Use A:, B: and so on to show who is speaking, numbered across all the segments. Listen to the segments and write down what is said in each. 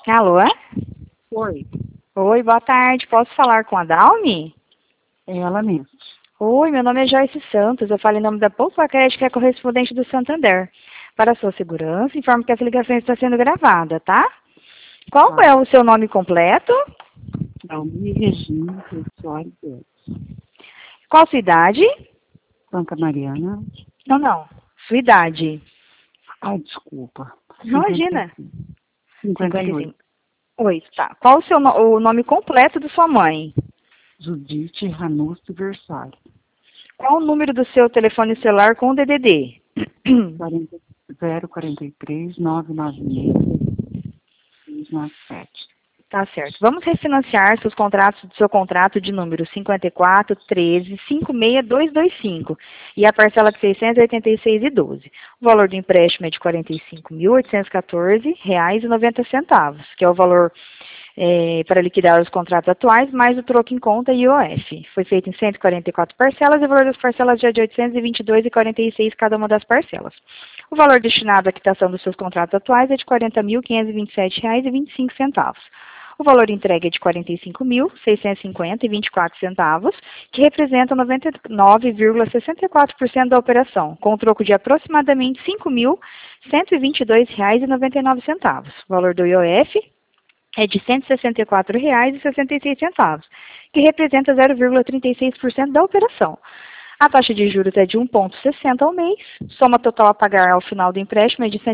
A: Alô?
B: Oi,
A: Oi, boa tarde. Posso falar com a Dalmi?
B: é ela mesmo.
A: Oi, meu nome é Joyce Santos. Eu falo em nome da Poupa Crédito, que é correspondente do Santander. Para a sua segurança, informo que essa ligação está sendo gravada, tá? Qual
B: Tá.
A: é o seu nome completo?
B: Dalmi Regina Soares Guedes.
A: Qual sua idade?
B: Santa Mariana.
A: Não. Sua idade.
B: Ai, desculpa.
A: Imagina.
B: 58.
A: 55. Oi, tá. Qual o nome completo da sua mãe?
B: Judite Ranucci Versalhes.
A: Qual o número do seu telefone celular com o DDD?
B: 043 996 697.
A: Tá certo. Vamos refinanciar seu contrato de número 5413-56225 e a parcela de R$ 686,12. O valor do empréstimo é de R$ 45.814,90, que é o valor para liquidar os contratos atuais, mais o troco em conta e IOF. Foi feito em 144 parcelas e o valor das parcelas é de R$ 822,46 cada uma das parcelas. O valor destinado à quitação dos seus contratos atuais é de R$ 40.527,25. O valor entregue é de R$ 45.650,24, que representa 99,64% da operação, com um troco de aproximadamente R$ 5.122,99. O valor do IOF é de R$ 164,66, que representa 0,36% da operação. A taxa de juros é de 1,60 ao mês. Soma total a pagar ao final do empréstimo é de R$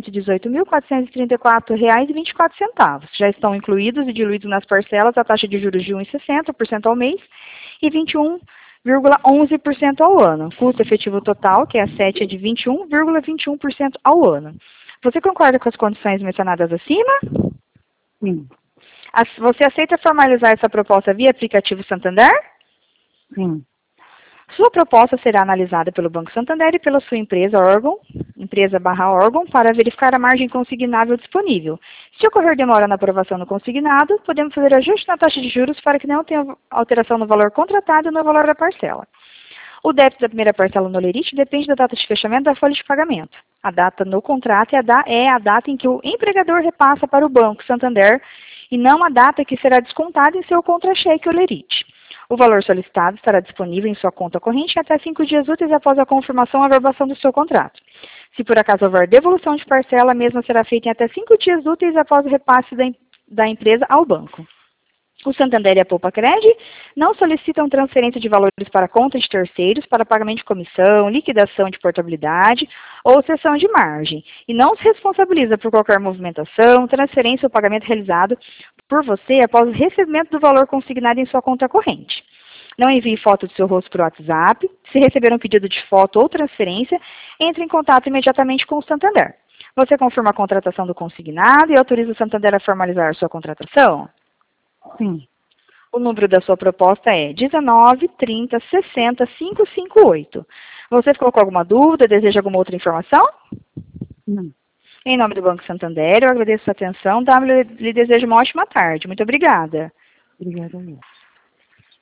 A: 118.434,24. Já estão incluídos e diluídos nas parcelas a taxa de juros de 1,60% ao mês e 21,11% ao ano. Custo efetivo total, que é a 7, é de 21,21% ao ano. Você concorda com as condições mencionadas acima?
B: Sim.
A: Você aceita formalizar essa proposta via aplicativo Santander?
B: Sim.
A: Sua proposta será analisada pelo Banco Santander e pela sua empresa/órgão, para verificar a margem consignável disponível. Se ocorrer demora na aprovação do consignado, podemos fazer ajuste na taxa de juros para que não tenha alteração no valor contratado e no valor da parcela. O débito da primeira parcela no Lerite depende da data de fechamento da folha de pagamento. A data no contrato é a data em que o empregador repassa para o Banco Santander e não a data que será descontada em seu contra-cheque ou Lerite. O valor solicitado estará disponível em sua conta corrente até 5 dias úteis após a confirmação ou averbação do seu contrato. Se por acaso houver devolução de parcela, a mesma será feita em até 5 dias úteis após o repasse da empresa ao banco. O Santander e a Poupa Cred não solicitam transferência de valores para conta de terceiros para pagamento de comissão, liquidação de portabilidade ou cessão de margem e não se responsabiliza por qualquer movimentação, transferência ou pagamento realizado por você após o recebimento do valor consignado em sua conta corrente. Não envie foto do seu rosto por WhatsApp. Se receber um pedido de foto ou transferência, entre em contato imediatamente com o Santander. Você confirma a contratação do consignado e autoriza o Santander a formalizar sua contratação?
B: Sim.
A: O número da sua proposta é 19 30 60 558. Você ficou com alguma dúvida? Deseja alguma outra informação?
B: Não.
A: Em nome do Banco Santander, eu agradeço a sua atenção. Lhe desejo uma ótima tarde. Muito obrigada.
B: Obrigada mesmo.